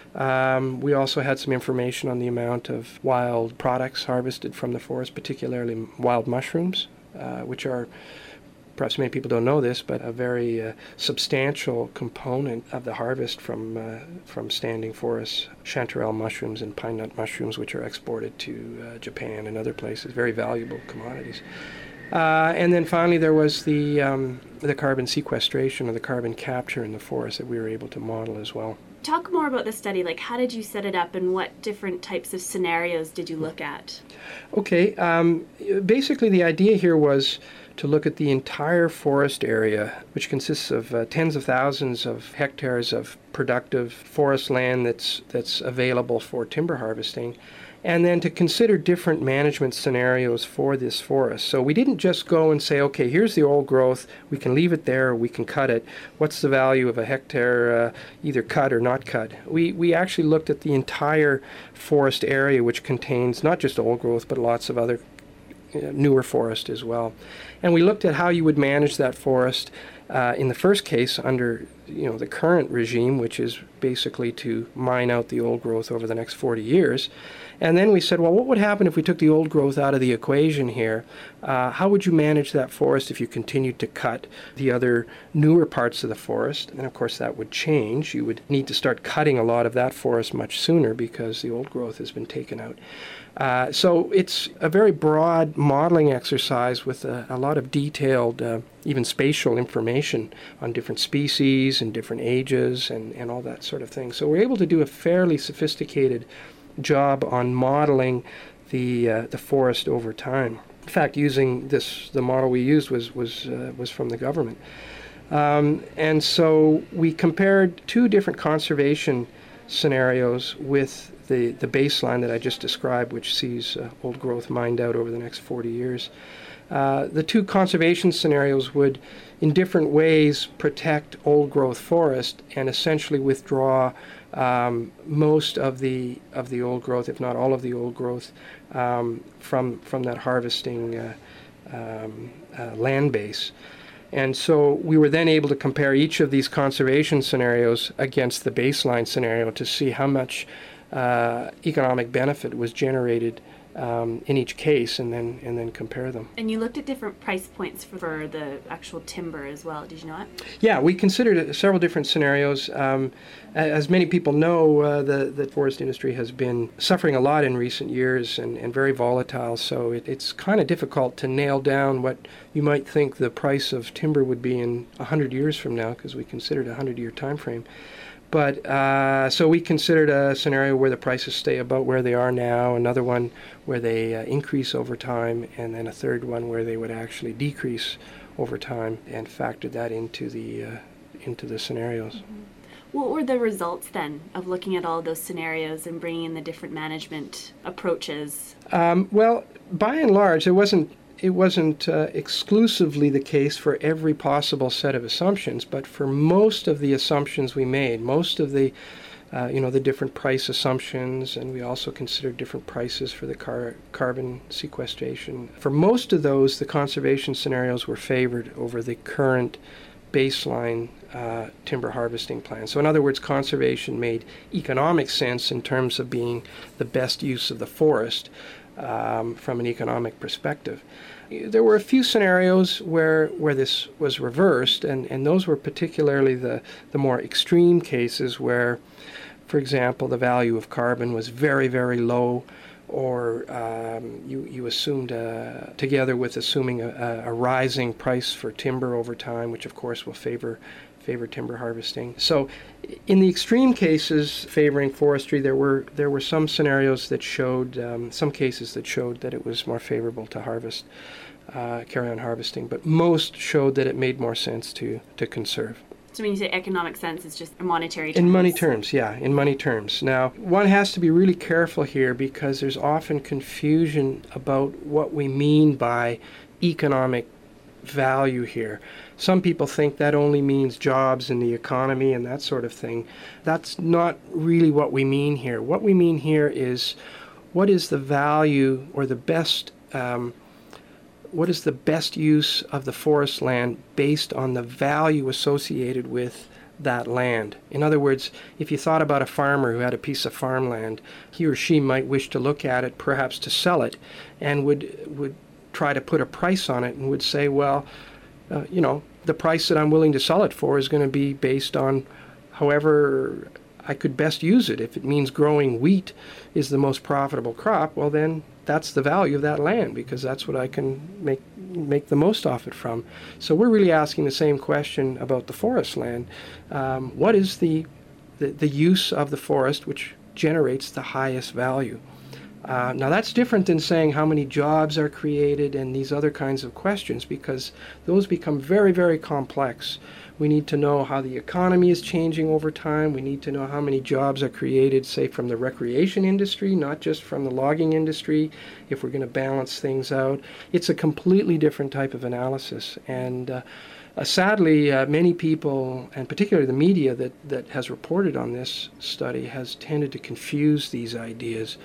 Um, we also had some information on the amount of wild products harvested from the forest, particularly wild mushrooms, uh, which are, perhaps many people don't know this, but a very uh, substantial component of the harvest from uh, from standing forests, chanterelle mushrooms and pine nut mushrooms, which are exported to uh, Japan and other places, very valuable commodities. Uh, and then finally there was the um, the carbon sequestration or the carbon capture in the forest that we were able to model as well. Talk more about the study, like how did you set it up and what different types of scenarios did you look at? Okay, um, basically the idea here was to look at the entire forest area, which consists of uh, tens of thousands of hectares of productive forest land that's that's available for timber harvesting, and then to consider different management scenarios for this forest. So we didn't just go and say, okay, here's the old growth, we can leave it there, or we can cut it. What's the value of a hectare, uh, either cut or not cut? We, we actually looked at the entire forest area, which contains not just old growth, but lots of other uh, newer forest as well. And we looked at how you would manage that forest uh, in the first case under you know the current regime, which is basically to mine out the old growth over the next forty years. And then we said, well, what would happen if we took the old growth out of the equation here? Uh, how would you manage that forest if you continued to cut the other newer parts of the forest? And of course that would change. You would need to start cutting a lot of that forest much sooner because the old growth has been taken out. Uh, so it's a very broad modeling exercise with a, a lot of detailed, uh, even spatial information on different species and different ages and, and all that sort of thing. So we're able to do a fairly sophisticated job on modeling the uh, the forest over time. In fact, using this, the model we used was was uh, was from the government, um, and so we compared two different conservation scenarios with the the baseline that I just described, which sees uh, old growth mined out over the next forty years. Uh, the two conservation scenarios would, in different ways, protect old growth forest and essentially withdraw um, most of the of the old growth, if not all of the old growth, um, from from that harvesting uh, um, uh, land base. And so we were then able to compare each of these conservation scenarios against the baseline scenario to see how much uh, economic benefit was generated Um, in each case, and then and then compare them. And you looked at different price points for the actual timber as well, did you not? Yeah, we considered uh, several different scenarios. Um, as many people know, uh, the, the forest industry has been suffering a lot in recent years and, and very volatile, so it, it's kind of difficult to nail down what you might think the price of timber would be in one hundred years from now, because we considered a one hundred year time frame. But uh, so we considered a scenario where the prices stay about where they are now, another one where they uh, increase over time, and then a third one where they would actually decrease over time, and factored that into the uh, into the scenarios. Mm-hmm. What were the results then of looking at all those scenarios and bringing in the different management approaches? Um, well, by and large, there wasn't it wasn't uh, exclusively the case for every possible set of assumptions, but for most of the assumptions we made, most of the Uh, you know, the different price assumptions, and we also considered different prices for the car- carbon sequestration. For most of those, the conservation scenarios were favored over the current baseline uh, timber harvesting plan. So in other words, conservation made economic sense in terms of being the best use of the forest um, from an economic perspective. There were a few scenarios where where this was reversed, and, and those were particularly the, the more extreme cases where, for example, the value of carbon was very, very low, or um, you, you assumed, uh, together with assuming a, a rising price for timber over time, which of course will favor favor timber harvesting. So in the extreme cases favoring forestry, there were there were some scenarios that showed, um, some cases that showed that it was more favorable to harvest, uh, carry on harvesting, but most showed that it made more sense to, to conserve. So when you say economic sense, it's just monetary terms? In money terms, yeah, in money terms. Now, one has to be really careful here because there's often confusion about what we mean by economic value here. Some people think that only means jobs in the economy and that sort of thing. That's not really what we mean here. What we mean here is what is the value or the best um, what is the best use of the forest land based on the value associated with that land. In other words, if you thought about a farmer who had a piece of farmland, he or she might wish to look at it, perhaps to sell it, and would would try to put a price on it and would say, well, uh, you know, the price that I'm willing to sell it for is going to be based on however I could best use it. If it means growing wheat is the most profitable crop, well then that's the value of that land because that's what I can make make the most of it from. So we're really asking the same question about the forest land. Um, what is the, the the use of the forest which generates the highest value? Uh, now that's different than saying how many jobs are created and these other kinds of questions, because those become very, very complex. We need to know how the economy is changing over time. We need to know how many jobs are created, say, from the recreation industry, not just from the logging industry, if we're going to balance things out. It's a completely different type of analysis. And uh, uh, sadly, uh, many people, and particularly the media that, that has reported on this study, has tended to confuse these ideas.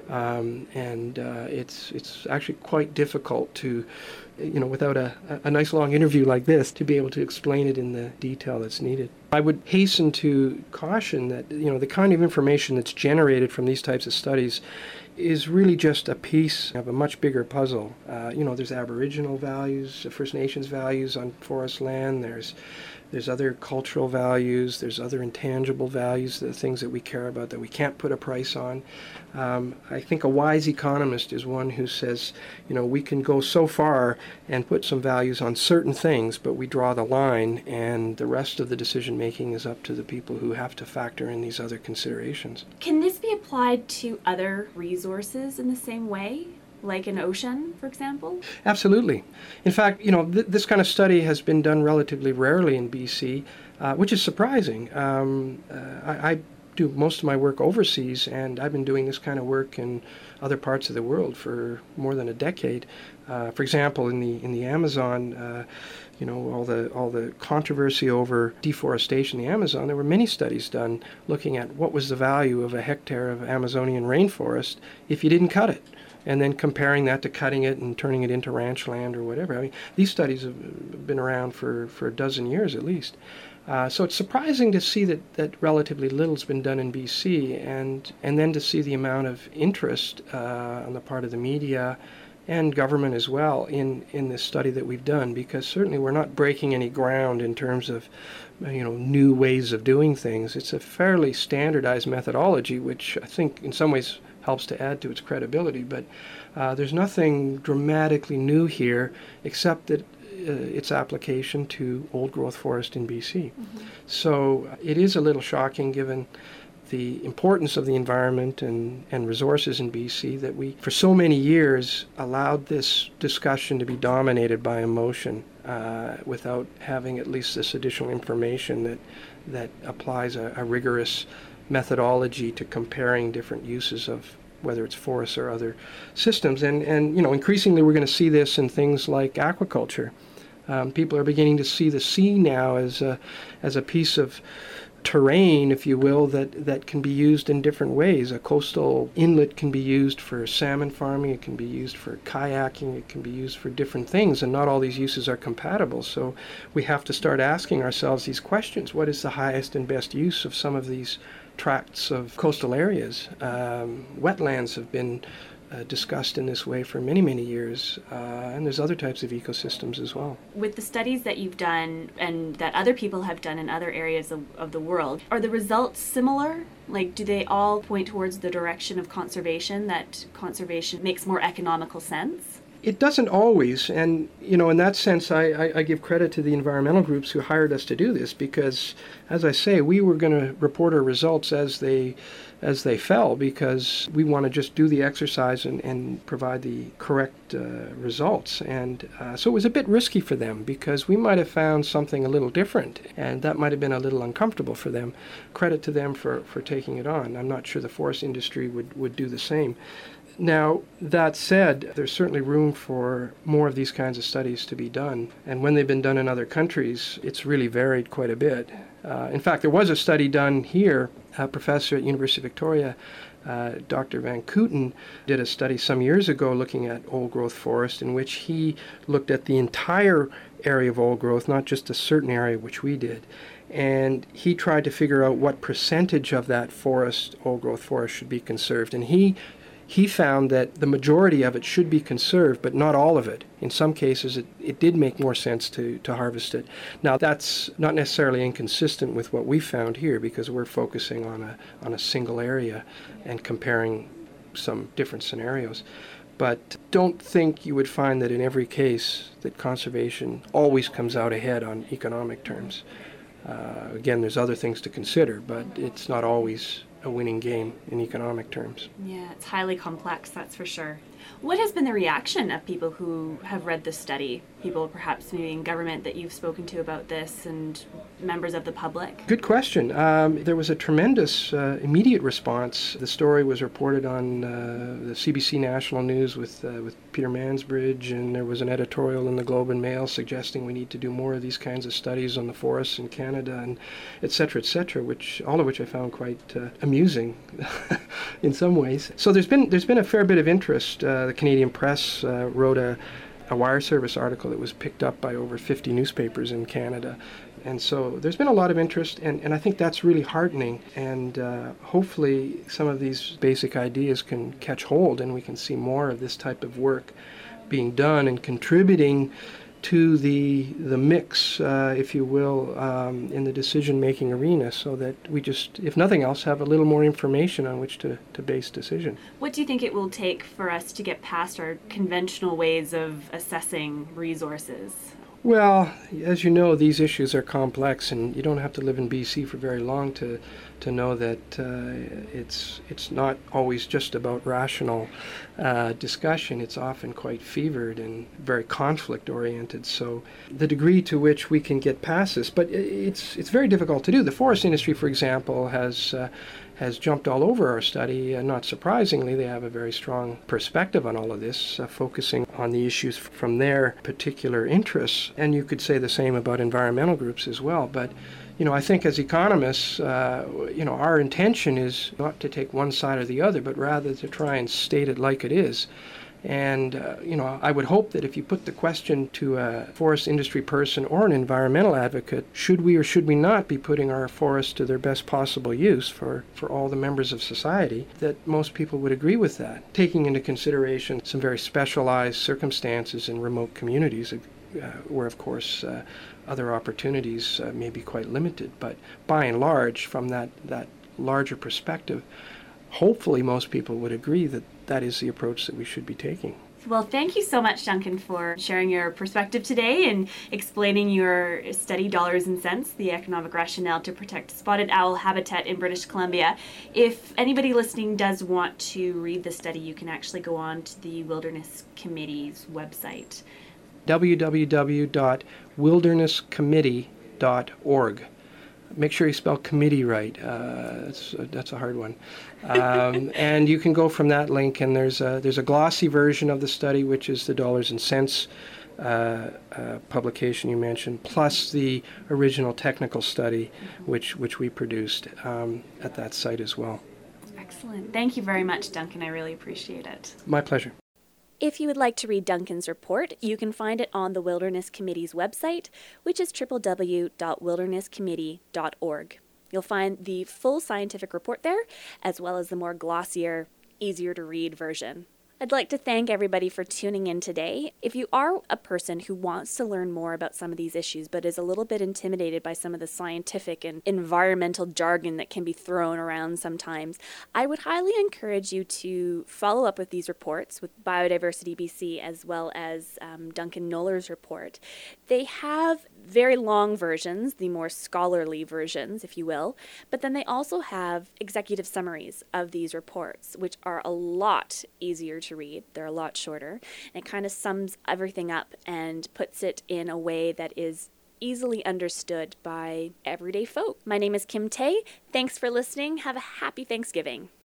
Um, and uh, it's it's actually quite difficult to, you know, without a, a nice long interview like this, to be able to explain it in the detail that's needed. I would hasten to caution that, you know, the kind of information that's generated from these types of studies is really just a piece of a much bigger puzzle. Uh, you know, there's Aboriginal values, First Nations values on forest land, there's There's other cultural values, there's other intangible values, the things that we care about that we can't put a price on. Um, I think a wise economist is one who says, you know, we can go so far and put some values on certain things, but we draw the line, and the rest of the decision making is up to the people who have to factor in these other considerations. Can this be applied to other resources in the same way? Like an ocean, for example? Absolutely. In fact, you know, th- this kind of study has been done relatively rarely in B C, uh, which is surprising. Um, uh, I, I do most of my work overseas, and I've been doing this kind of work in other parts of the world for more than a decade. Uh, for example, in the in the Amazon, uh, you know, all the all the controversy over deforestation in the Amazon, there were many studies done looking at what was the value of a hectare of Amazonian rainforest if you didn't cut it, and then comparing that to cutting it and turning it into ranch land or whatever. I mean, these studies have been around for, for a dozen years at least. Uh, so it's surprising to see that, that relatively little's been done in B C, and, and then to see the amount of interest uh, on the part of the media and government as well in, in this study that we've done, because certainly we're not breaking any ground in terms of, you know, new ways of doing things. It's a fairly standardized methodology, which I think in some ways helps to add to its credibility, but uh, there's nothing dramatically new here except that uh, its application to old-growth forest in B C. Mm-hmm. So uh, it is a little shocking, given the importance of the environment and, and resources in B C, that we, for so many years, allowed this discussion to be dominated by emotion uh, without having at least this additional information that, that applies a, a rigorous methodology to comparing different uses of whether it's forests or other systems. And, and you know, increasingly we're going to see this in things like aquaculture. Um, people are beginning to see the sea now as a, as a piece of terrain, if you will, that, that can be used in different ways. A coastal inlet can be used for salmon farming, it can be used for kayaking, it can be used for different things, and not all these uses are compatible. So we have to start asking ourselves these questions. What is the highest and best use of some of these tracts of coastal areas? Um, wetlands have been Uh, discussed in this way for many, many years, uh, and there's other types of ecosystems as well. With the studies that you've done and that other people have done in other areas of, of the world, are the results similar? Like, do they all point towards the direction of conservation, that conservation makes more economical sense? It doesn't always, and you know, in that sense, I, I, I give credit to the environmental groups who hired us to do this, because, as I say, we were going to report our results as they as they fell, because we want to just do the exercise and, and provide the correct uh, results. And uh, so it was a bit risky for them, because we might have found something a little different, and that might have been a little uncomfortable for them. Credit to them for, for taking it on. I'm not sure the forest industry would, would do the same. Now, that said, there's certainly room for more of these kinds of studies to be done. And when they've been done in other countries, it's really varied quite a bit. Uh, in fact, there was a study done here. A professor at University of Victoria, uh, Doctor Van Kooten, did a study some years ago looking at old-growth forest, in which he looked at the entire area of old growth, not just a certain area, which we did. And he tried to figure out what percentage of that forest, old-growth forest, should be conserved. And he He found that the majority of it should be conserved, but not all of it. In some cases, it, it did make more sense to, to harvest it. Now, that's not necessarily inconsistent with what we found here, because we're focusing on a, on a single area and comparing some different scenarios. But don't think you would find that in every case that conservation always comes out ahead on economic terms. Uh, again, there's other things to consider, but it's not always a winning game in economic terms. Yeah, it's highly complex, that's for sure. What has been the reaction of people who have read this study? People perhaps maybe in government that you've spoken to about this, and members of the public? Good question. Um, there was a tremendous uh, immediate response. The story was reported on uh, the C B C National News with uh, with Peter Mansbridge, and there was an editorial in the Globe and Mail suggesting we need to do more of these kinds of studies on the forests in Canada, and et cetera, et cetera, which, all of which I found quite uh, amusing in some ways. So there's been there's been a fair bit of interest. Uh, the Canadian Press uh, wrote a, a wire service article that was picked up by over fifty newspapers in Canada. And so there's been a lot of interest, and, and I think that's really heartening. And uh, hopefully some of these basic ideas can catch hold, and we can see more of this type of work being done and contributing to the the mix, uh, if you will, um, in the decision-making arena, so that we just, if nothing else, have a little more information on which to, to base decision. What do you think it will take for us to get past our conventional ways of assessing resources? Well, as you know, these issues are complex, and you don't have to live in B C for very long to to know that uh, it's it's not always just about rational uh, discussion. It's often quite fevered and very conflict-oriented. So the degree to which we can get past this, but it's it's very difficult to do. The forest industry, for example, has uh, has jumped all over our study. Uh, not surprisingly, they have a very strong perspective on all of this, uh, focusing on the issues f- from their particular interests. And you could say the same about environmental groups as well. But, you know, I think as economists, uh, you know, our intention is not to take one side or the other, but rather to try and state it like it is. And, uh, you know, I would hope that if you put the question to a forest industry person or an environmental advocate, should we or should we not be putting our forests to their best possible use for, for all the members of society, that most people would agree with that, taking into consideration some very specialized circumstances in remote communities, uh, where, of course, uh, other opportunities uh, may be quite limited. But by and large, from that, that larger perspective, hopefully most people would agree that that is the approach that we should be taking. Well, thank you so much, Duncan, for sharing your perspective today and explaining your study, Dollars and Cents, the economic rationale to protect spotted owl habitat in British Columbia. If anybody listening does want to read the study, you can actually go on to the Wilderness Committee's website. w w w dot wilderness committee dot org. make sure you spell committee right. Uh, that's, that's a hard one. Um, and you can go from that link, and there's a, there's a glossy version of the study, which is the dollars and cents uh, uh, publication you mentioned, plus the original technical study, which, which we produced um, at that site as well. Excellent. Thank you very much, Duncan. I really appreciate it. My pleasure. If you would like to read Duncan's report, you can find it on the Wilderness Committee's website, which is w w w dot wilderness committee dot org. You'll find the full scientific report there, as well as the more glossier, easier to read version. I'd like to thank everybody for tuning in today. If you are a person who wants to learn more about some of these issues, but is a little bit intimidated by some of the scientific and environmental jargon that can be thrown around sometimes, I would highly encourage you to follow up with these reports with Biodiversity B C as well as um, Duncan Knoller's report. They have very long versions, the more scholarly versions, if you will, but then they also have executive summaries of these reports, which are a lot easier to read. They're a lot shorter, and it kind of sums everything up and puts it in a way that is easily understood by everyday folk. My name is Kim Tay. Thanks for listening. Have a happy Thanksgiving.